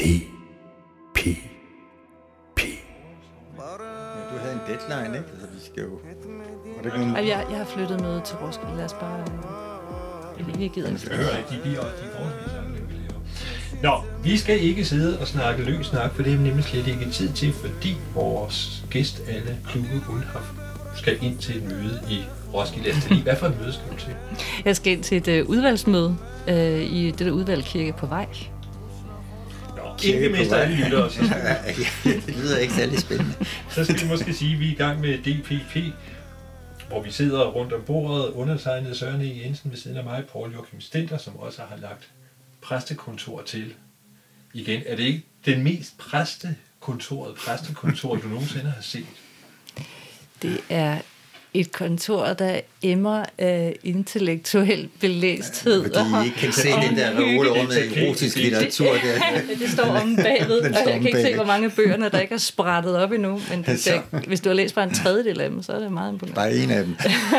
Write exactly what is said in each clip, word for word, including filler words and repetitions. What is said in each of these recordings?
P P. Du havde en deadline, ikke? Altså, vi skal jo... Var det nogen... jeg, jeg har flyttet mødet til Roskilde. Lad os bare... Øh, vi gider ikke. Jeg hører ikke, de bliver også de forholdsvis anlæg. Nå, vi skal ikke sidde og snakke løs snak, for det er nemlig slet ikke tid til, fordi vores gæst, Anne Kluge Uldhoff, skal ind til et møde i Roskilde Asteri. Hvad for et møde skal du til? Jeg skal ind til et uh, udvalgsmøde uh, i det der udvalg Kirke på Vej. Nå, inden vi mister alle lyttere, så skal vi... Det lyder ikke særlig spændende. Så skal vi måske sige, at vi er i gang med D P P, hvor vi sidder rundt om bordet, undertegnet Søren E. Jensen ved siden af mig, Poul Joachim Stender, som også har lagt præstekontor til. Igen, er det ikke den mest præstekontoret, præstekontor, du nogensinde har set? Det er et kontor, der emmer af intellektuel belæsthed. Fordi I ikke kan se den der reole over med erotisk litteratur. Der. Det står om bagved. Jeg kan ikke se, hvor mange bøgerne, der ikke er sprættet op endnu. Men det er, hvis du har læst bare en tredjedel af dem, så er det meget imponerende. Bare en af dem.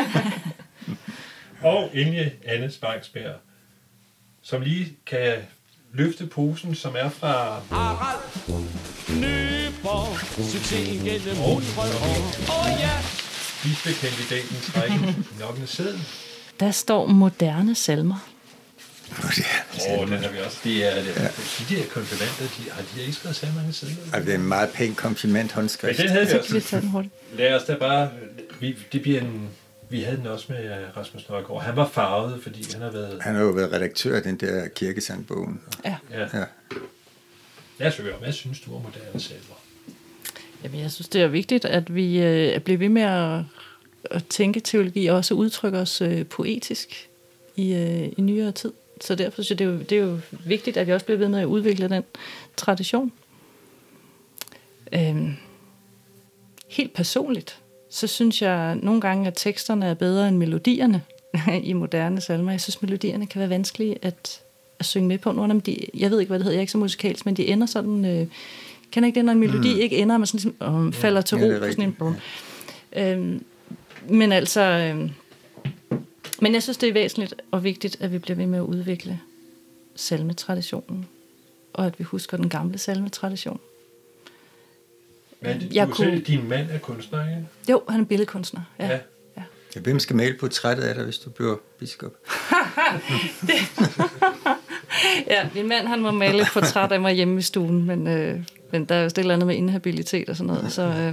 Og endelig Anne Spangsberg, som lige kan løfte posen, som er fra... Harald Nyborg, succesen gennem hundrede år. Åh ja! Bispekandidaten trækker nok en seddel. Der står moderne salmer. Åh, oh, den har vi også. Det er, det er, ja. De der konfirmander, de, har de ikke skrevet så mange sedler? Altså, det er en meget pæn kompliment håndskrift. Men den havde vi også. Lad os da bare... Vi, det bliver en... Vi havde den også med Rasmus Nørgaard. Han var farvet, fordi han har været... Han har jo været redaktør af den der kirkesandbogen. Ja. ja. ja. Lad os høre, hvad synes du om moderne salmer? Jamen, jeg synes, det er vigtigt, at vi øh, bliver ved med at, at tænke teologi og også udtrykke os øh, poetisk i, øh, i nyere tid. Så derfor synes jeg, det er, jo, det er jo vigtigt, at vi også bliver ved med at udvikle den tradition. Øhm, helt personligt, så synes jeg nogle gange, at teksterne er bedre end melodierne i moderne salmer. Jeg synes, melodierne kan være vanskelige at, at synge med på. Nogle af dem, de, jeg ved ikke, hvad det hedder, jeg er ikke så musikalsk, men de ender sådan... Øh, kender ikke det, når en melodi mm. ikke ender, man sådan, øh, falder til ro. Ja, på sådan en, ja. øhm, men altså... Øh, men jeg synes, det er væsentligt og vigtigt, at vi bliver ved med at udvikle salmetraditionen, og at vi husker den gamle salmetradition. Men du jeg kunne... din mand er kunstner, ikke? Jo, han er billedkunstner. Ja. Ja. Ja. Ja, hvem skal male portrættet af dig, hvis du bliver biskop? Ja, min mand han må male et portræt af mig hjemme i stuen, men, øh, men der er jo et eller andet med inhabilitet og sådan noget, så, øh,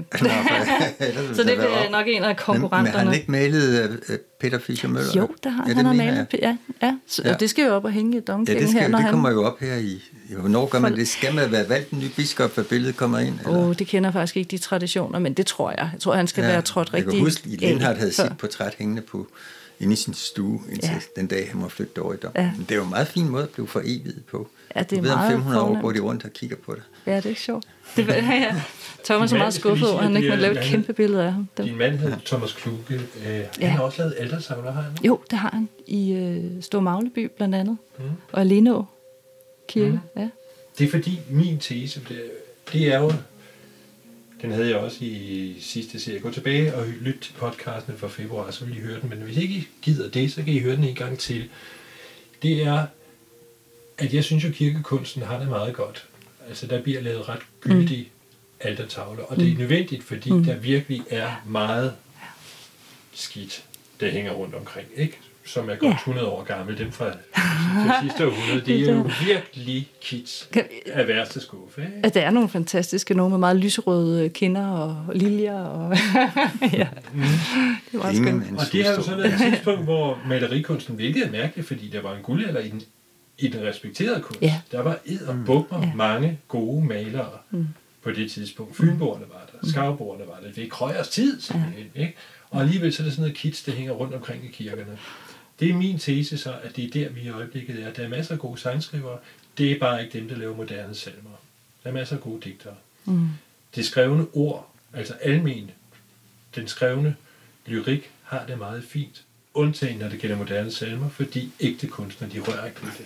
så det bliver nok en af konkurrenterne. Men, men har han ikke malet uh, Peter Fischer-Møller? Jo, der har ja, han har malet, ja, ja, så, ja. Og det skal jo op og hænge i domkirken ja, det skal, her. Når det han... kommer jo op her i... Hvornår gør man det? Skal man være valgt en ny biskop, før billedet kommer ind? Åh, oh, det kender faktisk ikke de traditioner, men det tror jeg. Jeg tror, han skal ja, være trådt rigtig... Jeg kan huske, at Lindhardt havde sit portræt hængende på... inde i sin stue, indtil ja. den dag, han må flytte over i dom. Ja. Men det er jo en meget fin måde at blive foreviget på. Ja, det er du ved, meget om fem hundrede år går de rundt og kigger på det. Ja, det er ikke sjovt. Det var, ja. Thomas er meget skuffet over, at han ikke må lave et kæmpe billede af ham. Din mand hedder Thomas Kluge. Øh, han ja. har også lavet altertavler, har han? Jo, det har han. I øh, Store Magleby blandt andet. Mm. Og Lindå Kirke. Mm. Ja. Det er fordi, min tese, det, det er jo... Den havde jeg også i sidste serie. Gå tilbage og lyt til podcasten fra februar, så vil I høre den. Men hvis ikke I gider det, så kan I høre den en gang til. Det er, at jeg synes jo, kirkekunsten har det meget godt. Altså, der bliver lavet ret gyldige mm. altertavler. Og det er nødvendigt, fordi mm. der virkelig er meget skidt, der hænger rundt omkring. Ikke? Som er godt ja. hundrede år gammel. Dem fra det sidste århundrede. Det er jo virkelig kids af værste skuffe. Ikke? Der er nogle fantastiske, nogle med meget lyserøde kinder og liljer. Og ja. mm. Det er meget skønt. Og det har jo så været et tidspunkt, hvor malerikunsten virkelig er mærkelig, fordi der var en guldalder i den, i den respekterede kunst. Ja. Der var ed og bummer ja. mange gode malere mm. på det tidspunkt. Fynboerne var der, Skavboerne var der. Det er Krøyers tid, simpelthen. Ja. Ikke? Og alligevel så er det sådan noget kids, der hænger rundt omkring i kirkerne. Det er min tese så, at det er der, vi i øjeblikket er. Der er masser af gode sangskrivere. Det er bare ikke dem, der laver moderne salmer. Der er masser af gode digtere. Mm. Det skrevne ord, altså almen, den skrevne lyrik, har det meget fint. Undtagen, når det gælder moderne salmer, fordi ægte kunstnere, de rører ikke på det.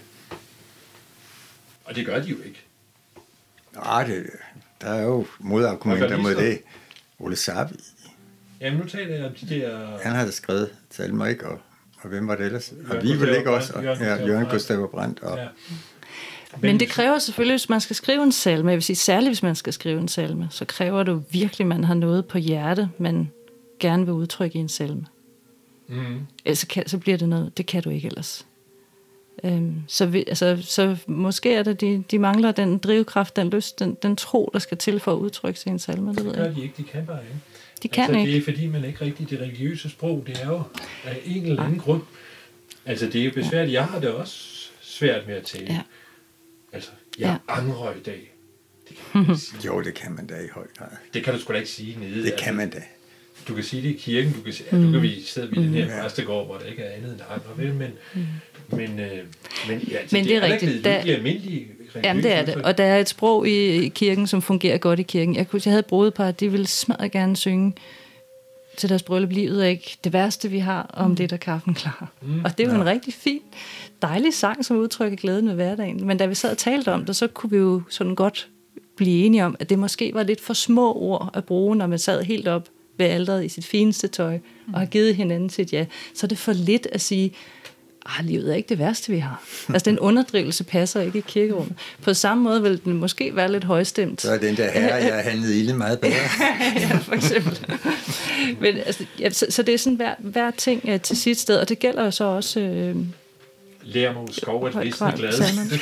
Og det gør de jo ikke. Nej, det, der er jo modargumenter mod det. Ole Sabi. Jamen, nu taler jeg om de der... Han har da skrevet salmer, ikke? Og Og hvem var det ellers? Og vi vil ikke også. Og, ja, Jørgen Gustav Brandt. Og... Ja. Men, Men det kræver selvfølgelig, hvis man skal skrive en salme, jeg vil sige særligt, hvis man skal skrive en salme, så kræver det jo virkelig, at man har noget på hjerte, man gerne vil udtrykke i en salme. Mm. Ellers kan, så bliver det noget, det kan du ikke ellers. Øhm, så, vi, altså, så måske er det, de, de mangler den drivkraft, den lyst, den, den tro, der skal til for at udtrykke sig i en salme. Det, det ved gør jeg. de ikke, de kan bare ikke. De kan altså, ikke. Det er fordi, man ikke rigtig, det religiøse sprog, det er jo af en eller anden ja. grund. Altså, det er jo besværligt. Jeg har det også svært med at tale. Ja. Altså, jeg ja. angrer i dag. Det kan man sige. Jo, det kan man da i høj grad. Det kan du sgu da ikke sige nede. Det altså, kan man da. Du kan sige det i kirken, du kan sige, mm. ja, du kan vi sidde ved mm. den her præstegård, hvor der ikke er andet end andre, vel? Men, mm. men, øh, men, ja, altså, men det er, det er rigtigt. Der, det er almindelige jamen, det er det. Og der er et sprog i kirken, som fungerer godt i kirken. Jeg, kunne, jeg havde et brudepar, de ville smadret gerne synge til deres bryllup. Livet er ikke det værste, vi har, om mm. det der kaffen klar. Mm. Og det er jo ja. en rigtig fin, dejlig sang, som udtrykker glæden ved hverdagen. Men da vi sad og talte om det, så kunne vi jo sådan godt blive enige om, at det måske var lidt for små ord at bruge, når man sad helt op ved alteret i sit fineste tøj, og har givet hinanden sit ja. Så er det for lidt at sige, ah, livet er ikke det værste, vi har. Altså, den underdrivelse passer ikke i kirkerummet. På samme måde vil den måske være lidt højstemt. Så er den der herre, jeg har handlet ilde meget bedre. Ja, for eksempel. Men, altså, ja, så, så det er sådan hver, hver ting uh, til sit sted, og det gælder jo så også... Øh, Lermo skov at visne glade.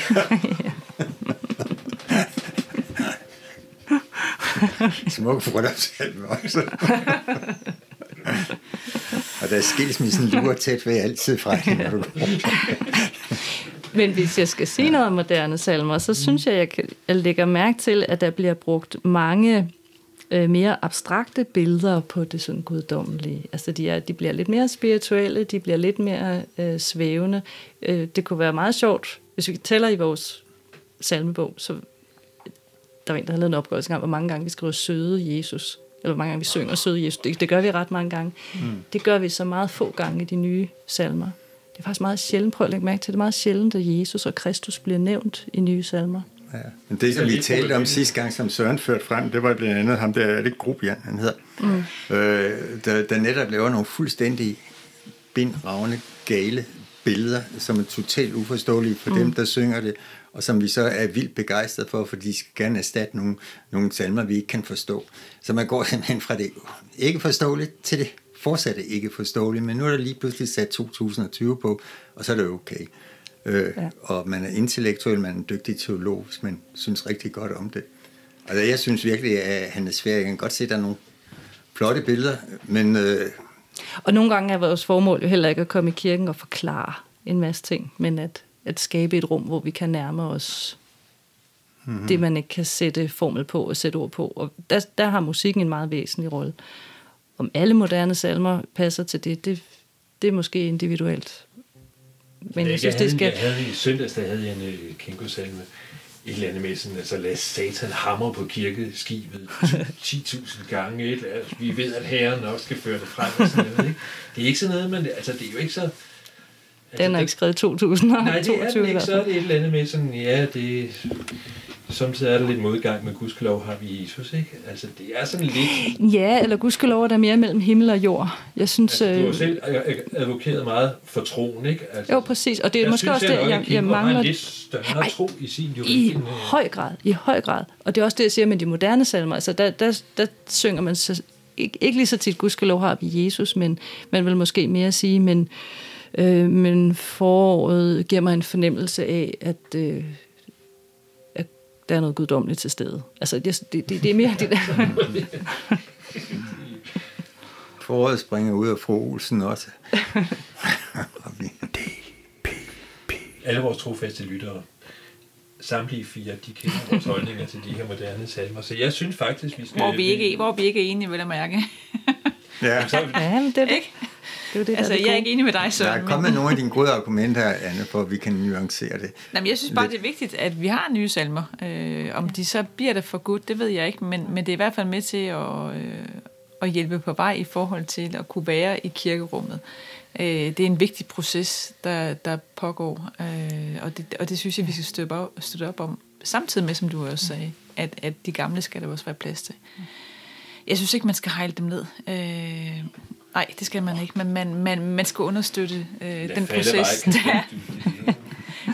Smuk bryllupssalme også. Og der er skilsmissen lurer tæt ved altid fra hende, når du går. Men hvis jeg skal sige noget om moderne salmer, så synes jeg, jeg, kan, jeg lægger mærke til, at der bliver brugt mange øh, mere abstrakte billeder på det sådan guddommelige. Altså de, er, de bliver lidt mere spirituelle, de bliver lidt mere øh, svævende. Øh, det kunne være meget sjovt, hvis vi tæller i vores salmebog, så der var en, der havde lavet en opgørelse gang, hvor mange gange vi skriver søde Jesus, eller hvor mange gange vi synger søde Jesus. Det, det gør vi ret mange gange. Mm. Det gør vi så meget få gange i de nye salmer. Det er faktisk meget sjældent, prøv at lægge mærke til, det er meget sjældent, at Jesus og Kristus bliver nævnt i nye salmer. Ja, men det, som vi talte om sidste gang, som Søren førte frem, det var blandt andet ham der, er det Grubian, han hedder, mm. øh, der, der netop laver nogle fuldstændig bindravne, gale billeder, som er totalt uforståelige for mm. dem, der synger det, og som vi så er vildt begejstrede for, for de skal gerne erstatte nogle, nogle salmer, vi ikke kan forstå. Så man går simpelthen fra det ikke forståeligt til det fortsatte ikke forståeligt, men nu er der lige pludselig sat to tusind og tyve på, og så er det okay. Øh, ja. Og man er intellektuel, man er en dygtig teolog, hvis man synes rigtig godt om det. Altså, jeg synes virkelig, at han er svær. Jeg kan godt se, at der er nogle flotte billeder, men... Øh... Og nogle gange er vores formål jo heller ikke at komme i kirken og forklare en masse ting, men at, at skabe et rum, hvor vi kan nærme os mm-hmm. det, man ikke kan sætte formel på og sætte ord på. Og der, der har musikken en meget væsentlig rolle. Om alle moderne salmer passer til det, det, det er måske individuelt. Men jeg, jeg synes, havde, det skal... Jeg havde i søndags, der havde jeg en uh, Kinko-salme, et eller andet med sådan, altså lad Satan hamre på kirkeskibet ti tusind gange, et, altså, vi ved, at Herren nok skal føre det frem, og sådan noget, ikke? Det er ikke sådan noget, men altså, det er jo ikke så... Altså, den er ikke skrevet to tusind og toogtyve. Nej, det er den ikke, så er det et eller andet med sådan, ja, det... Samtidig er der lidt modgang, men gudskelov har vi Jesus, ikke? Altså, det er sådan lidt... Ja, eller gudskelov er der mere mellem himmel og jord. Jeg synes... Altså, du har selv advokeret meget for troen, ikke? Altså, jo, præcis. Og det er jeg måske synes, også det, jeg, jeg, jeg mangler... Jeg synes, lidt større tro i sin juridik. I høj grad, i høj grad. Og det er også det, jeg siger med de moderne salmer. Altså, der, der, der synger man så... Ikke, ikke lige så tit, gudskelov har vi Jesus, men man vil måske mere sige, men, øh, men foråret giver mig en fornemmelse af, at... Øh, der er noget guddommeligt til stede. Altså, det, det, det er mere det der... Foråret springer ud af fru Olsen også. Alle vores trofaste lyttere, samtlige fire, de kender vores holdninger til de her moderne salmer. Så jeg synes faktisk, vi skal... Hvor vi ikke, hvor vi ikke er enige, vil jeg mærke. Ja, så, ja men det er det. Ikke? Det er det, altså, jeg er ikke enig med dig, Søren. Der er kommet men... nogle af dine gode argumenter, Anne, for at vi kan nuancere det. Jamen, jeg synes bare, lidt. Det er vigtigt, at vi har nye salmer. Øh, om de så bliver det for godt, det ved jeg ikke, men, men det er i hvert fald med til at, øh, at hjælpe på vej i forhold til at kunne være i kirkerummet. Øh, det er en vigtig proces, der, der pågår, øh, og, det, og det synes jeg, vi skal støtte op, støtte op om, samtidig med, som du også sagde, at, at de gamle skal der også være plads til. Jeg synes ikke, man skal hejle dem ned. Øh, Nej, det skal man ikke, men man, man, man skal understøtte øh, den proces. Der,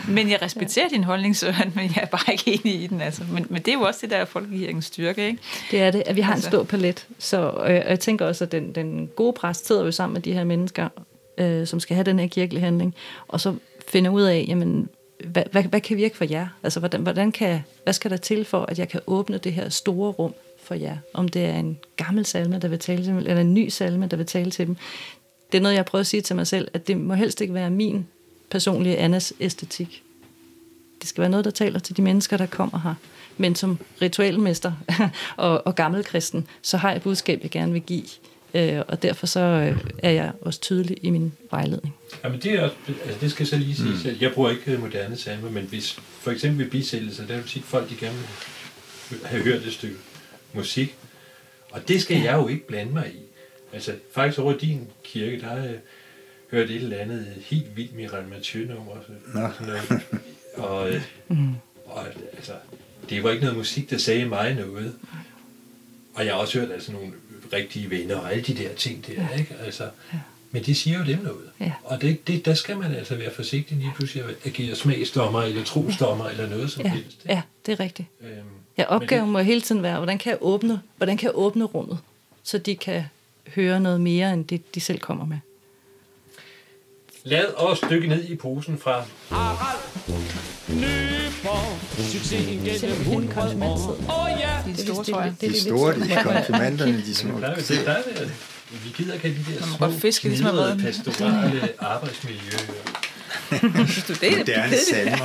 Men jeg respekterer din holdning, Søren, men jeg er bare ikke enig i den. Altså. Men, men det er jo også det der folkekirkens styrke, ikke? Det er det, at vi har altså. en stor palet. Så øh, jeg tænker også, at den, den gode præst sidder jo sammen med de her mennesker, øh, som skal have den her kirkelige handling, og så finder ud af, jamen, hvad, hvad, hvad kan virke for jer? Altså, hvordan, hvordan kan, hvad skal der til for, at jeg kan åbne det her store rum for jer? Om det er en gammel salme, der vil tale til dem, eller en ny salme, der vil tale til dem. Det er noget, jeg prøver at sige til mig selv, at det må helst ikke være min personlige Annas æstetik. Det skal være noget, der taler til de mennesker, der kommer her. Men som ritualmester og, og gammelkristen, så har jeg et budskab, jeg gerne vil give. Øh, og derfor så øh, er jeg også tydelig i min vejledning. Jamen det er også, altså det skal så lige sige, mm. jeg bruger ikke moderne salmer, men hvis for eksempel ved bisættelser, der er jo tit folk, de gerne vil have hørt et stykke musik, og det skal jeg jo ikke blande mig i. Altså faktisk over din kirke, der har jeg hørt et eller andet helt vildt Mireille Mathieu-nummer. Og, og, mm. og altså, det var ikke noget musik, der sagde mig noget. Og jeg har også hørt altså nogle rigtige venner og alle de der ting der, ja. Ikke? Altså, ja. Men de siger jo dem noget. Ja. Og det, det, der skal man altså være forsigtig lige pludselig at agere smagsdommer eller trosdommer ja. Eller noget som ja. helst. Ikke? Ja, det er rigtigt. Øhm, ja, opgaven det, må hele tiden være, hvordan kan jeg åbne, hvordan kan jeg åbne rummet, så de kan høre noget mere, end det, de selv kommer med. Lad os dykke ned i posen fra Harald Nyborg. Succesen gennem hundrede år. Åh ja! De store, tror jeg. De store, de konfirmanderne, de små. Det er der, vi gider ikke have de der små, fiske, ligesom knidrede, pastorale arbejdsmiljøer. Moderne salmer.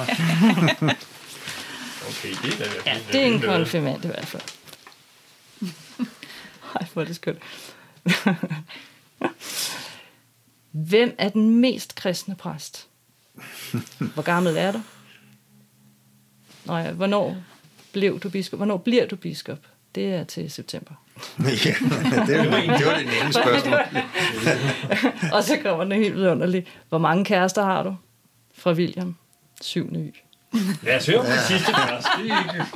Okay, det er da ja, det er en konfirmand i hvert fald. Ej, hvor er det skønt. Hvem er den mest kristne præst? Hvor gammel er du? Nå ja, hvornår blev du biskop? Hvornår bliver du biskop? Det er til september. Ja, det var det, var det nemme spørgsmål. Og så kommer den helt vidunderligt. Hvor mange kærester har du? Fra William. Syv ny. Lad os høre på det sidste først. Det er ikke...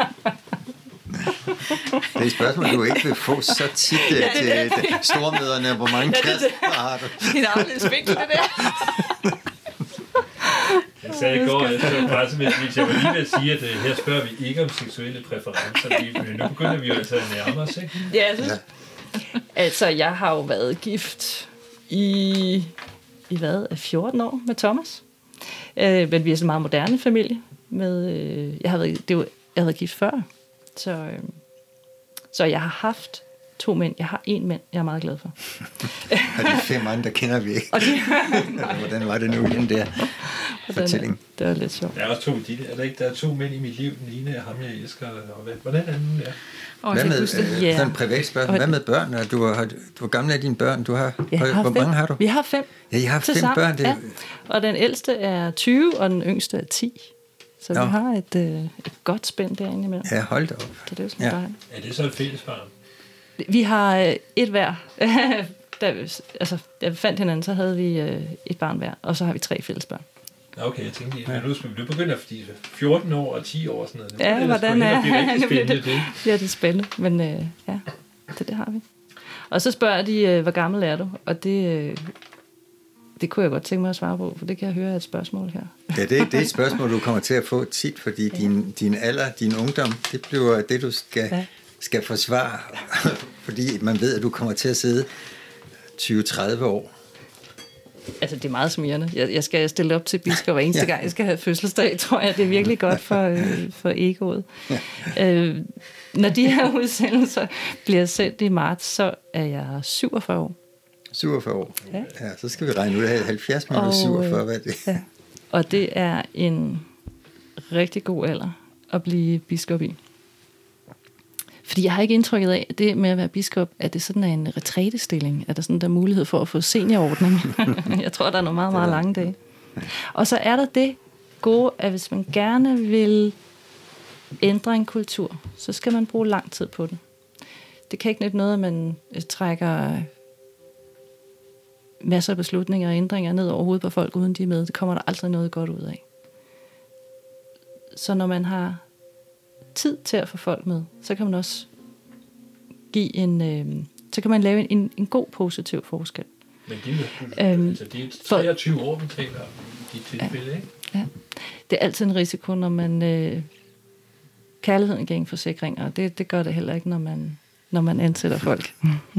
Det er et spørgsmål, du ikke vil få så tit ja, det, til det, det. stormøderne. Hvor mange ja, kærester har du? Det er en spændende, det der. Jeg sagde i går, efter pressemeddelelse, jeg var lige ved at sige, at uh, her spørger vi ikke om seksuelle præferencer, men nu begynder vi jo altså at nærme os, ikke? Ja, jeg synes. Ja. Altså, jeg har jo været gift i, i hvad, fjorten år med Thomas. Uh, men vi er så en meget moderne familie. Med, uh, jeg, har været, det var, jeg har været gift før, så, uh, så jeg har haft to mænd. Jeg har en mand, jeg er meget glad for. Og de fem andre kender vi ikke. de, Hvordan var det nu igen der fortælling? Det var lidt sjovt. Der er også to, de, er der, ikke? Der er to mænd i mit liv. Den ene er ham, jeg elsker. Og hvad, hvordan er den der? Oh, hvad med, øh, sådan en privat spørgsmål. Hvad med børn? Du er, du er gammel af dine børn. Du har, har hvor mange har du? Vi har fem. Ja, I har fem sammen. børn. Det... Ja. Og den ældste er tyve, og den yngste er ti. Så Nå. vi har et, øh, et godt spænd derinde imellem. Ja, hold da op. Så det er, sådan ja. Er det så et fælles barn? Vi har øh, et hver. da, altså, da vi fandt hinanden, så havde vi øh, et barn hver, og så har vi tre fælles børn. Okay, jeg tænkte, at nu skal vi begynde, fordi fjorten år og ti år og sådan noget. Nu ja, hvordan er det? Bliver det, det. Ja, det er spændende, men øh, ja, det, det har vi. Og så spørger de, øh, hvor gammel er du? Og det, øh, det kunne jeg godt tænke mig at svare på, for det kan jeg høre er et spørgsmål her. Ja, det, det er et spørgsmål, du kommer til at få tit, fordi ja. din, din alder, din ungdom, det bliver det, du skal... Ja. skal forsvare, fordi man ved, at du kommer til at sidde tyve til tredive år. Altså, det er meget smirrende. Jeg, jeg skal stille op til biskop hver eneste ja. gang, jeg skal have fødselsdag, tror jeg. Det er virkelig godt for, øh, for egoet. Ja. Øh, når de her udsendelser bliver sendt i marts, så er jeg syvogfyrre år. syvogfyrre år? Ja. Ja, så skal vi regne ud af halvfjerds minutter syvogfyrre, hvad er det? Ja. Og det er en rigtig god alder at blive biskop i. Fordi jeg har ikke indtrykket af, at det med at være biskop, at det sådan er en retrætestilling. Er der sådan der mulighed for at få seniorordning? Jeg tror, der er nogle meget, meget lange dage. Og så er der det gode, at hvis man gerne vil ændre en kultur, så skal man bruge lang tid på det. Det kan ikke nytte noget, at man trækker masser af beslutninger og ændringer ned over hovedet på folk, uden de er med. Det kommer der aldrig noget godt ud af. Så når man har tid til at få folk med, så kan man også give en, øh, så kan man lave en, en, en god positiv forskel. Men det er, øhm, altså det er treogtyve for, år, vi taler om i dit tilfælde, ja, ikke? Ja. det er altid en risiko, når man øh, kærligheden gennem forsikringer, og det, det gør det heller ikke, når man, når man ansætter folk.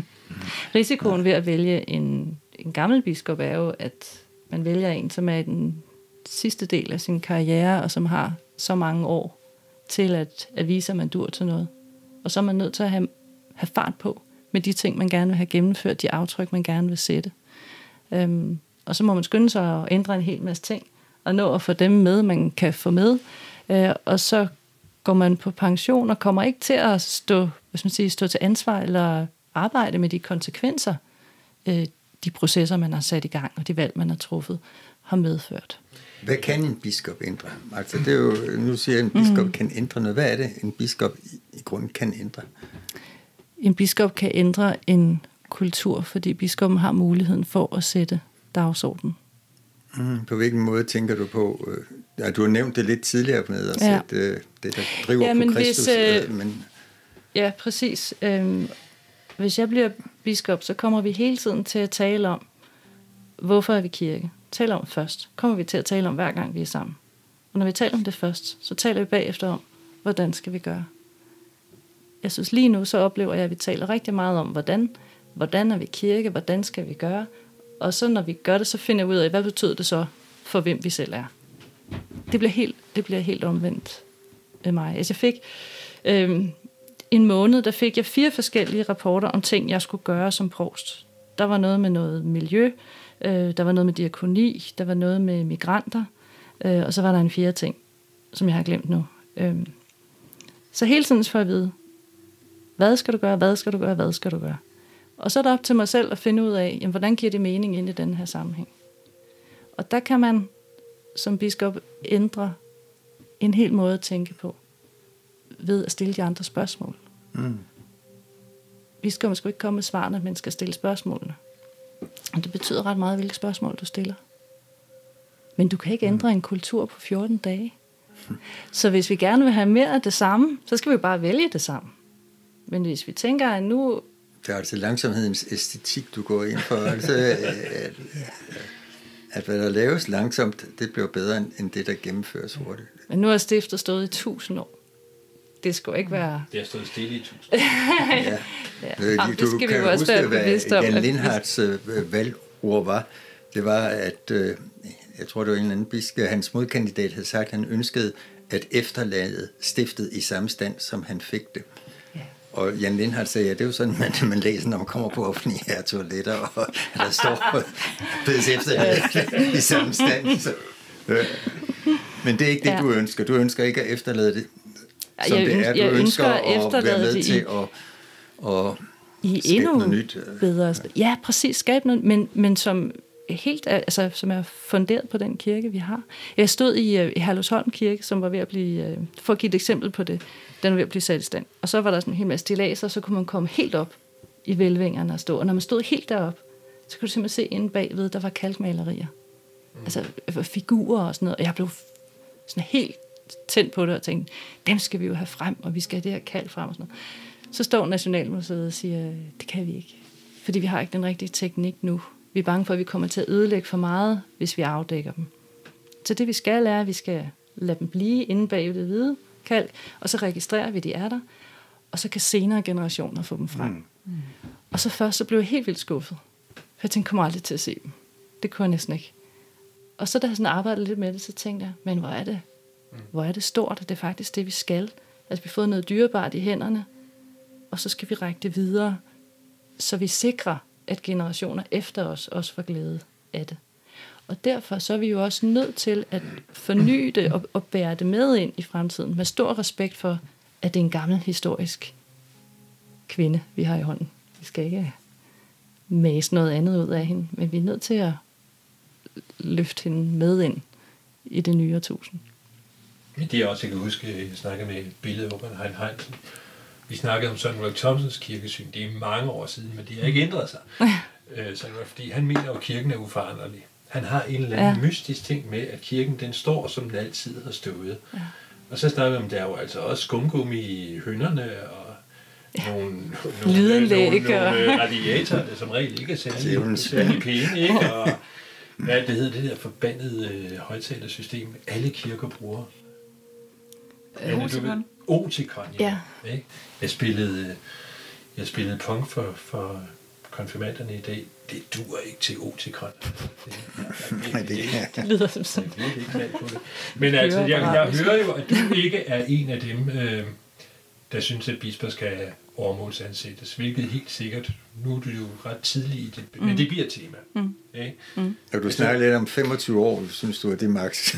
Risikoen ved at vælge en, en gammel biskop er jo, at man vælger en, som er i den sidste del af sin karriere, og som har så mange år til at, at vise, at man dur til noget. Og så er man nødt til at have, have fart på med de ting, man gerne vil have gennemført, de aftryk, man gerne vil sætte. Øhm, og så må man skynde sig at ændre en hel masse ting, og nå at få dem med, man kan få med. Øh, og så går man på pension og kommer ikke til at stå, hvad skal man sige, stå til ansvar eller arbejde med de konsekvenser, øh, de processer, man har sat i gang, og de valg, man har truffet, har medført. Hvad kan en biskop ændre? Altså, det er jo, nu siger jeg, at en biskop mm. kan ændre noget. Hvad er det, en biskop i, i grunden kan ændre? En biskop kan ændre en kultur, fordi biskoppen har muligheden for at sætte dagsordenen. Mm, på hvilken måde tænker du på? Ja, du har nævnt det lidt tidligere med at ja. sætte det, der driver ja, på men Kristus. Hvis, øh, men... Ja, præcis. Øhm, hvis jeg bliver biskop, så kommer vi hele tiden til at tale om, hvorfor er vi kirke? Tale om først. Kommer vi til at tale om, hver gang vi er sammen. Og når vi taler om det først, så taler vi bagefter om, hvordan skal vi gøre. Jeg synes lige nu, så oplever jeg, at vi taler rigtig meget om, hvordan, hvordan er vi kirke, hvordan skal vi gøre. Og så når vi gør det, så finder vi ud af, hvad betyder det så for, hvem vi selv er. Det bliver helt, det bliver helt omvendt af mig. Altså jeg fik øhm, en måned, der fik jeg fire forskellige rapporter om ting, jeg skulle gøre som provst. Der var noget med noget miljø, øh, der var noget med diakoni, der var noget med migranter, øh, og så var der en fjerde ting, som jeg har glemt nu. Øh, så hele tiden får jeg at vide, hvad skal du gøre, hvad skal du gøre, hvad skal du gøre. Og så er det op til mig selv at finde ud af, jamen, hvordan giver det mening ind i den her sammenhæng. Og der kan man som biskop ændre en hel måde at tænke på, ved at stille de andre spørgsmål. Mm. Biskoppen skal ikke komme med svarene, men skal stille spørgsmålene. Og det betyder ret meget, hvilke spørgsmål du stiller. Men du kan ikke ændre en kultur på fjorten dage. Så hvis vi gerne vil have mere af det samme, så skal vi bare vælge det samme. Men hvis vi tænker, at nu... Det er altså langsomhedens æstetik, du går ind for. Altså, at, at hvad der laves langsomt, det bliver bedre end det, der gennemføres hurtigt. Men nu har stiftet stået i tusind år. Det skulle ikke være... Det har stået stille i tusind år. ja. Ja. Jamen, det skal du vi jo også huske, være bevidst om. Jan Lindhards øh, valgord var, det var, at øh, jeg tror, det var en eller anden biskop, hans modkandidat havde sagt, at han ønskede at efterlade stiftet i samme stand, som han fik det. Ja. Og Jan Lindhardt sagde, ja, det er jo sådan, man, man læser, når man kommer på offentlige her toiletter, og der står bedes efterlade i samme stand. Så, øh. Men det er ikke det, ja. du ønsker. Du ønsker ikke at efterlade det, som jeg det er. Du jeg ønsker, ønsker at være med det til i, at, at i skabe endnu noget nyt. Bedre. Ja, præcis. Skabe noget, men, men som helt, altså, som er funderet på den kirke, vi har. Jeg stod i, i Herlufsholm Kirke, som var ved at blive, for at give et eksempel på det, den var ved at blive sat i stand. Og så var der sådan en hel masse stillaser, så kunne man komme helt op i hvælvingerne og stå. Og når man stod helt derop, så kunne du simpelthen se inde bagved, der var kalkmalerier. Mm. Altså figurer og sådan noget. Og jeg blev sådan helt tændt på det og tænkte, dem skal vi jo have frem, og vi skal have det her kalk frem og sådan noget. Så står Nationalmuseet og siger, det kan vi ikke, fordi vi har ikke den rigtige teknik nu. Vi er bange for, at vi kommer til at ødelægge for meget, hvis vi afdækker dem. Så det vi skal er, at vi skal lade dem blive inde bag det hvide kalk, og så registrerer vi, at de er der, og så kan senere generationer få dem frem. Mm. Mm. Og så først så blev jeg helt vildt skuffet. For jeg tænkte, jeg kommer aldrig til at se dem. Det kunne jeg næsten ikke. Og så da jeg sådan arbejdede lidt med det, så tænkte jeg, men hvor er det, hvor er det stort, det er faktisk det, vi skal. Altså vi har fået noget dyrebart i hænderne, og så skal vi række det videre, så vi sikrer, at generationer efter os også får glæde af det. Og derfor så er vi jo også nødt til at forny det og, og bære det med ind i fremtiden, med stor respekt for, at det er en gammel historisk kvinde, vi har i hånden. Vi skal ikke mase noget andet ud af hende, men vi er nødt til at løfte hende med ind i det nye årtusind. Men det er også, jeg kan huske, jeg snakkede med billedhuggeren Hein Heinsen. Vi snakkede om Søren Ulrik Thomsens kirkesyn. Det er mange år siden, men det har ikke ændret sig. Så, fordi han mener, at kirken er uforanderlig. Han har en eller anden ja. mystisk ting med, at kirken den står, som den altid har stået. Ja. Og så snakker vi om, der er jo altså også skumgummi i hønderne, og ja. nogle, nogle, nogle, nogle radiatorer, der som regel ikke er særlig, særlig pæne, ikke? Og Hvad det hedder, det der forbandede øh, højtalersystem, alle kirker bruger? Oticon. Oticon, ja. Ja. Ikke? Jeg spillede, jeg spillede punk for, for konfirmanderne i dag. Det duer ikke til Oticon. Nej, det er Det lyder som sådan. det er ikke knald på det. Men altså, jeg, jeg hører jo, at du ikke er en af dem, øh, der synes, at bisper skal åremålsansættes, hvilket helt sikkert, nu er du jo ret tidlig i det, mm. men det bliver et tema. Mm. Okay? Mm. Og du snakker lidt om femogtyve år, synes du, at det er max?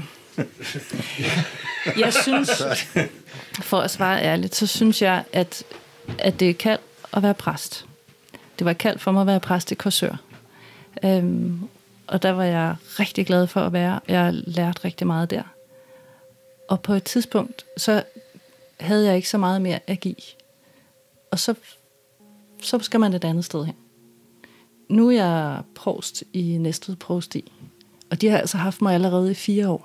Jeg synes, for at svare ærligt, så synes jeg, at, at det er kaldt at være præst. Det var kaldt for mig at være præst i Korsør. Øhm, og der var jeg rigtig glad for at være. Jeg lærte rigtig meget der. Og på et tidspunkt, så havde jeg ikke så meget mere at give. Og så, så skal man et andet sted hen. Nu er jeg provst i Næstved Provsti. Og de har altså haft mig allerede i fire år.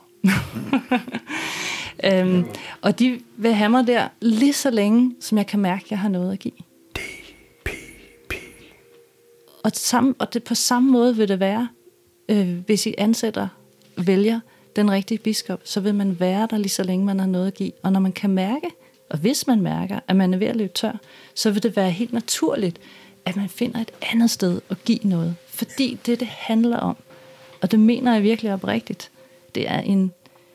øhm, og de vil have mig der lige så længe, som jeg kan mærke, at jeg har noget at give. D P P Og, sammen, og det, på samme måde vil det være, øh, hvis I ansætter, vælger den rigtige biskop, så vil man være der lige så længe, man har noget at give. Og når man kan mærke, og hvis man mærker, at man er ved at løbe tør, så vil det være helt naturligt, at man finder et andet sted at give noget. Fordi det, det handler om, og det mener jeg virkelig oprigtigt, det er en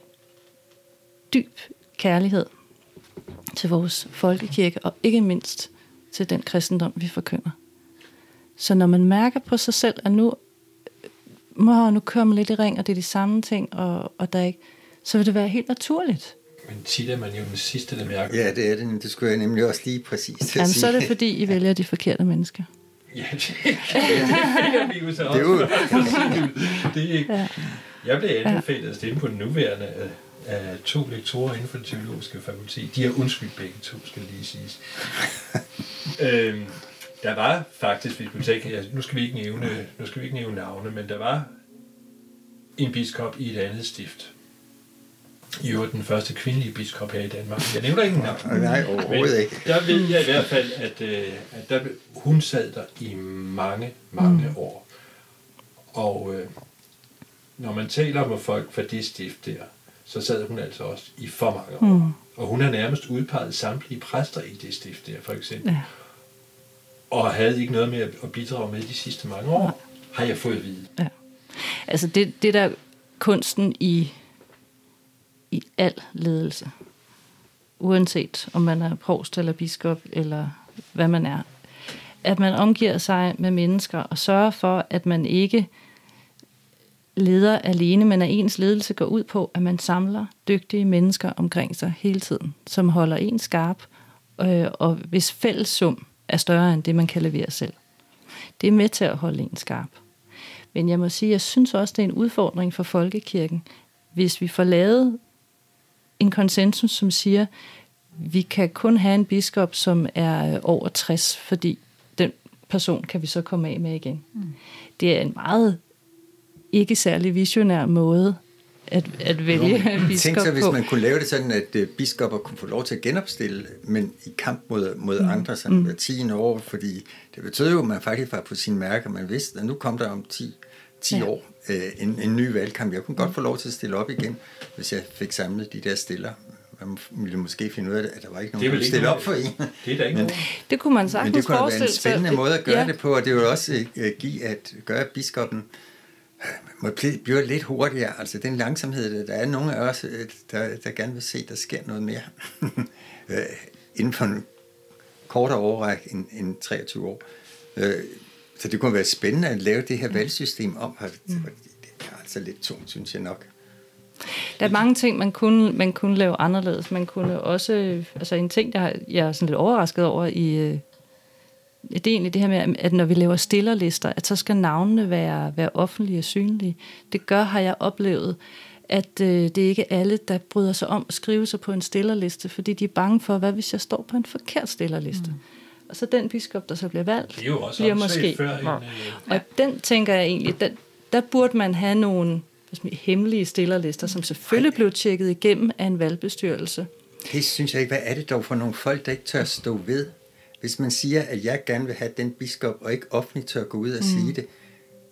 dyb kærlighed til vores folkekirke, og ikke mindst til den kristendom, vi forkynder. Så når man mærker på sig selv, at nu, må, nu kører man lidt i ring, og det er de samme ting, og, og der er ikke, så vil det være helt naturligt. Men tit er man jo den sidste, der mærker. Ja, det er det. Det skulle jeg nemlig også lige præcis til at Jamen, sige. så er det fordi, I vælger de forkerte mennesker. Ja, det, det finder vi jo så også. Det er ikke. Jeg blev anbefalet at stemme på den nuværende af, af to lektorer inden for det teologiske fakultet. De har undskyldt begge to, skal lige siges. øhm, der var faktisk, hvis vi tænker, nu skal vi ikke nævne, nu skal vi ikke nævne navne, men der var en biskop i et andet stift. I var den første kvindelige biskop her i Danmark. Jeg nævner ikke navn. Nej, overhovedet ikke. Der ved jeg i hvert fald, at, at der, hun sad der i mange, mange mm. år. Og øh, når man taler om folk fra det stift der, så sad hun altså også i for mange år. Mm. Og hun har nærmest udpeget samtlige præster i det stift der, for eksempel. Ja. Og havde ikke noget med at bidrage med de sidste mange år, ja. Har jeg fået at vide. Ja. Altså det, det der kunsten i i al ledelse, uanset om man er provst eller biskop, eller hvad man er, at man omgiver sig med mennesker, og sørger for, at man ikke leder alene, men at ens ledelse går ud på, at man samler dygtige mennesker omkring sig hele tiden, som holder en skarp, øh, og hvis fællessum er større end det, man kan levere selv. Det er med til at holde en skarp. Men jeg må sige, jeg synes også, det er en udfordring for folkekirken, hvis vi får lavet en konsensus, som siger, vi kan kun have en biskop, som er over tres, fordi den person kan vi så komme af med igen. Mm. Det er en meget ikke særlig visionær måde at, at vælge en biskop Tænk sig, hvis på. man kunne lave det sådan, at uh, biskopper kunne få lov til at genopstille, men i kamp mod, mod mm. andre, sådan mm. hver tiende år, fordi det betød jo, at man faktisk var på sine mærker, man vidste, at nu kom der om ti, ti ja. år uh, en, en ny valgkamp. Jeg kunne godt få lov til at stille op igen, hvis jeg fik samlet de der stiller. Man ville måske finde ud af, at der var ikke nogen, der ville stille op for en. Det er der ikke nogen. Det kunne man sagtens men det kunne være en spændende sig. måde at gøre ja. det på, og det vil også uh, give at gøre at biskoppen må blive lidt hurtigere. Altså den langsomhed, der er nogle af os, der, der gerne vil se, der sker noget mere inden for en kortere overrække end, end treogtyve år. Så det kunne være spændende at lave det her valgsystem om. Det er altså lidt tungt, synes jeg nok. Der er mange ting, man kunne, man kunne lave anderledes. Man kunne også, altså en ting, der jeg er sådan lidt overrasket over i det er egentlig det her med, at når vi laver stillerlister, at så skal navnene være, være offentlige og synlige. Det gør, har jeg oplevet, at øh, det er ikke alle, der bryder sig om at skrive sig på en stillerliste, fordi de er bange for, hvad hvis jeg står på en forkert stillerliste. Mm. Og så den biskop, der så bliver valgt, det er jo også bliver måske... Før en, ja. Og den tænker jeg egentlig, der, der burde man have nogle hemmelige stillerlister, som selvfølgelig blev tjekket igennem af en valgbestyrelse. Det synes jeg ikke. Hvad er det dog for nogle folk, der ikke tør stå ved? Hvis man siger, at jeg gerne vil have den biskop, og ikke offentligt tør gå ud og mm. sige det,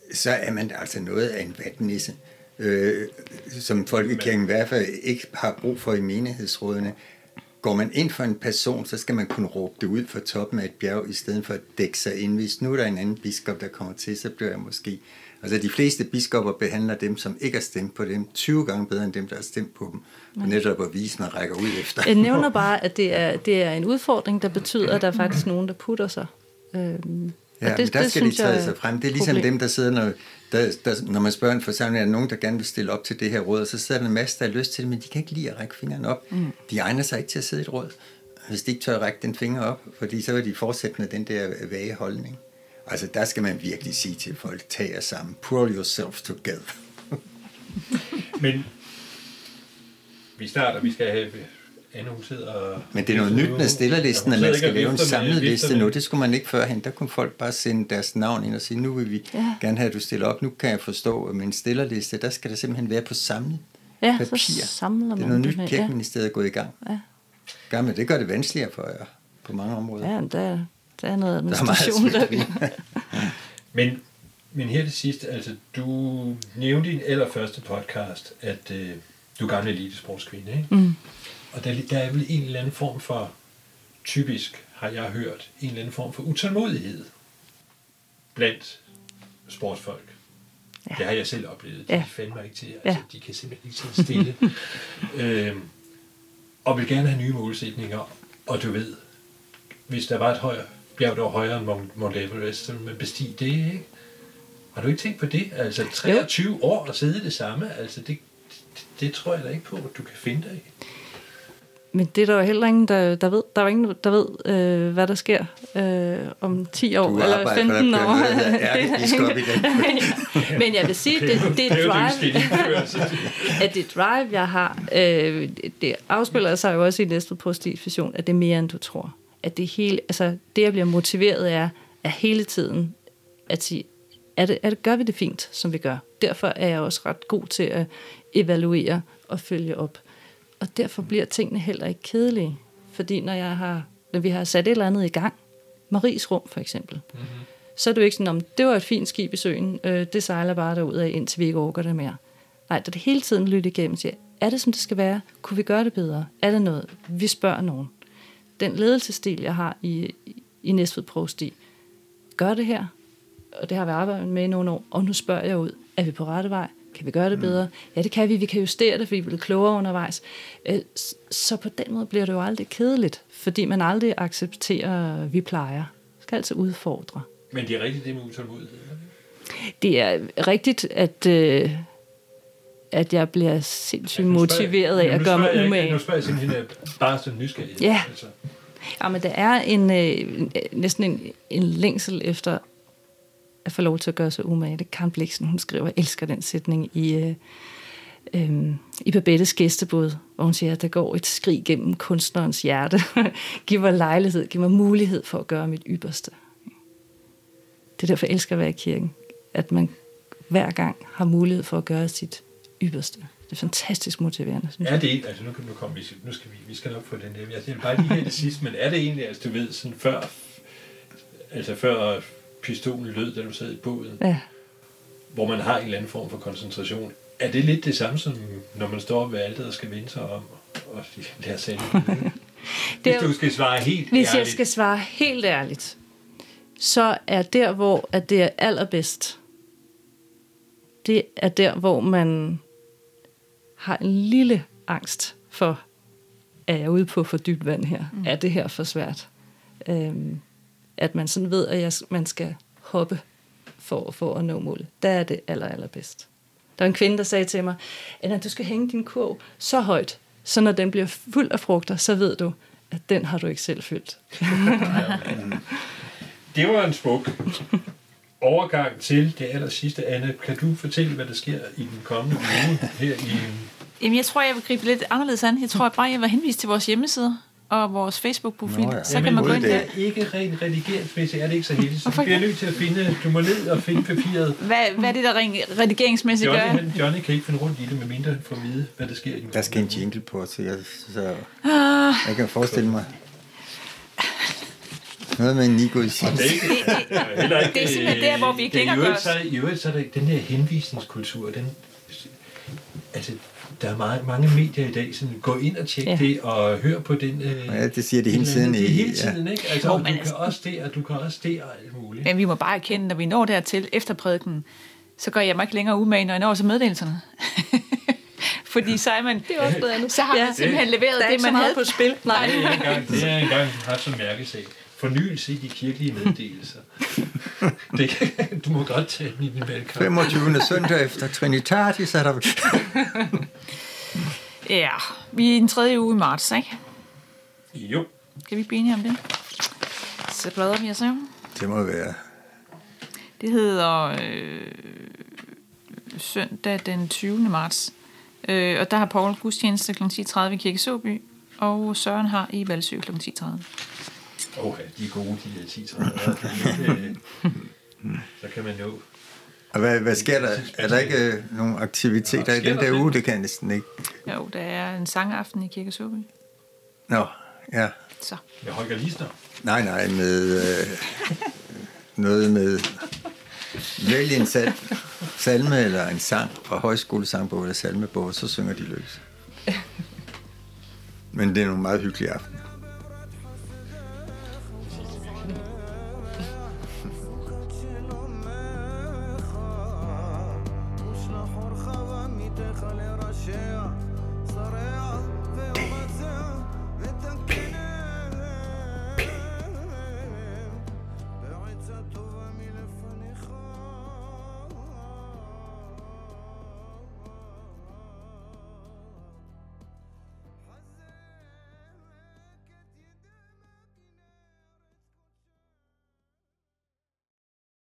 så er man altså noget af en vatnisse, øh, som folkekirken i hvert fald ikke har brug for i menighedsrådene. Går man ind for en person, så skal man kunne råbe det ud fra toppen af et bjerg, i stedet for at dække sig ind. Hvis nu der er en anden biskop, der kommer til, så bliver jeg måske... Altså de fleste biskopper behandler dem, som ikke har stemt på dem, tyve gange bedre end dem, der har stemt på dem. Og netop at vise, man rækker ud efter. Jeg nævner bare, at det er, det er en udfordring, der betyder, at der er faktisk nogen, der putter sig. Øhm, ja, det, men der det, skal de træde sig frem. Det er ligesom problem. dem, der sidder, når, der, der, når man spørger en forsamling, er der nogen, der gerne vil stille op til det her råd, og så sidder der en masse, der har lyst til det, men de kan ikke lide at række fingeren op. Mm. De egner sig ikke til at sidde i et råd, hvis de ikke tør at række den finger op, fordi så vil de fortsætte med den der vage holdning. Altså, der skal man virkelig sige til folk, tag jer sammen, pull yourself together. Men vi starter, vi skal have Anne, hun sidder og... Men det er noget nyt med stillerlisten, at man skal lave en samlet liste nu. Det skulle man ikke førhen. Der kunne folk bare sende deres navn ind og sige, nu vil vi ja. gerne have, at du stiller op. Nu kan jeg forstå, at med en stillerliste, der skal der simpelthen være på samlet ja, papir. Så samler man det er noget nyt, med, Kirkeministeriet er gået i gang. Ja. Gør, det gør det vanskeligere for jer på mange områder. Ja, der, der er noget administration, der, der men, men her til sidst, altså, du nævnte i din allerførste podcast, at øh, du er gammel elitesprogskvinde, ikke? Mm. Og der, der er vel en eller anden form for, typisk har jeg hørt, en eller anden form for utålmodighed blandt sportsfolk. Ja. Det har jeg selv oplevet. De ja. fandt mig ikke til. Altså, ja. De kan simpelthen ikke sidde stille. øhm, og vil gerne have nye målsætninger. Og du ved, hvis der var et højere bjerg, der var højere end Mount Everest, så ville man bestige det, ikke? Har du ikke tænkt på det? Altså treogtyve jo. år at sidde det samme, altså det, det, det tror jeg da ikke på, at du kan finde dig i. Men det er der jo heller ingen, der, der ved. Der er jo ingen, der ved, øh, hvad der sker øh, om ti år du eller femten år. Men jeg vil sige, det, det, det drive, at det drive, jeg har, øh, det afspiller sig jo også i næste postdivision, at det er mere, end du tror. At det hele, altså det, jeg bliver motiveret af, er hele tiden at sige, er det, er det, gør vi det fint, som vi gør. Derfor er jeg også ret god til at evaluere og følge op. Og derfor bliver tingene heller ikke kedelige. Fordi når, jeg har, når vi har sat et eller andet i gang, Maries rum for eksempel, mm-hmm. så er det jo ikke sådan, om det var et fint skib i søen, øh, det sejler bare derudad, indtil vi ikke orker det mere. Nej, det er det hele tiden lytte igennem og siger, er det som det skal være? Kunne vi gøre det bedre? Er det noget? Vi spørger nogen. Den ledelsesstil, jeg har i, i, i Næstved Provsti, gør det her, og det har vi arbejdet med i nogle år, og nu spørger jeg ud, er vi på rette vej? Kan vi gøre det bedre? Ja, det kan vi. Vi kan justere det, fordi vi bliver klogere undervejs. Så på den måde bliver det jo aldrig kedeligt, fordi man aldrig accepterer, at vi plejer. Det skal altså udfordre. Men det er rigtigt det med utålmodighed? Det er rigtigt, at, øh, at jeg bliver sindssygt altså, motiveret af at gøre mig umage. Nu spørger jeg simpelthen bare sådan nysgerrig. Ja. Altså. Ja, men der er en, øh, næsten en, en længsel efter at få lov til at gøre sig umage. Det er Karen Bliksen, hun skriver, jeg elsker den sætning i, øh, øh, i Babettes gæstebåd, hvor hun siger, at der går et skrig gennem kunstnerens hjerte. Giv mig lejlighed, giv mig mulighed for at gøre mit ypperste. Det er derfor, jeg elsker at være i kirken. At man hver gang har mulighed for at gøre sit ypperste. Det er fantastisk motiverende, synes jeg. Er det ikke, altså nu, nu, kom vi, nu skal vi, vi skal nok få den der, jeg tænker bare lige her det sidste, men er det egentlig, altså du ved, sådan før, altså før pistolen lød, da du sad i båden, ja. Hvor man har en eller anden form for koncentration. Er det lidt det samme, som når man står ved alteret og skal vende sig om og lære sig Hvis du skal svare helt Hvis ærligt. jeg skal svare helt ærligt, så er der, hvor at det er allerbedst, det er der, hvor man har en lille angst for, er jeg ude på for dybt vand her? Mm. Er det her for svært? Øhm, at man sådan ved, at jeg, man skal hoppe for, for at nå målet. Der er det aller, allerbedst. Der var en kvinde, der sagde til mig, at du skal hænge din kurv så højt, så når den bliver fuld af frugter, så ved du, at den har du ikke selv fyldt. Det var en smuk overgang til det aller sidste. Anne, kan du fortælle, hvad der sker i den kommende uge her i... Jamen, jeg tror, jeg vil gribe lidt anderledes an. Jeg tror at bare, jeg vil henvise til vores hjemmeside og vores Facebook-profil. Nå, ja. Så kan man gå ind der. Det er ikke rent redigeringsmæssigt, er det ikke så heldigt. Så du bliver nødt til at finde, du må ned og finde papiret. Hvad, hvad er det, der rent redigeringsmæssigt Johnny, gør? Han, Johnny kan ikke finde rundt i det, medmindre for at vide, hvad der sker i den. Der skal en jingle på, så jeg, så jeg kan forestille mig. Noget med en nigo i Det er, ikke, det, er heller ikke, det er simpelthen der, hvor vi ikke længere gør os. I øvrigt så er det den der henvisningskultur, den, altså, der er meget, mange medier i dag, sådan gå ind og tjek ja. det, og hør på den... Øh, ja, det siger det hele tiden. Det er hele tiden, ja. ikke? Altså, Hvor du man kan altså, også det, og du kan også det, og alt muligt. Men vi må bare erkende, når vi når dertil efter prædiken, så gør jeg mig ikke længere umage, når jeg når til meddelelserne. Fordi så er man... Det er også noget andet. Så har man Ja. simpelthen leveret Der er det, ikke så man meget havde på spil. Nej. Det er engang, det er engang haft som mærkesag. Fornyelse i de kirkelige meddelelser. Det kan, du må godt tage den i din valgkamp. femogtyvende søndag efter Trinitatis er der... Ja, vi er i den tredje uge i marts, ikke? Jo. Kan vi blive enige om det? Så bladrer vi os jo. Det må være... Det hedder øh, søndag den tyvende marts. Øh, og der har Paul gudstjeneste klokken ti tredive i Kirke Såby, og Søren har i Valsø klokken ti tredive. Åh, oh, de er gode, de der ti tredive. Så kan man nå. Og hvad, hvad sker der? Er der ikke øh, nogen aktiviteter i den der uge? Det kan jeg næsten ikke. Jo, der er en sangaften i Kirke Såby. Nå, ja. Så. Med Holger Lisner? Nej, nej, med... Øh, noget med... Vælg en sal, salme eller en sang fra højskolesangbogen eller salmebog, så synger de løs. Men det er nogle meget hyggelige aftener. صار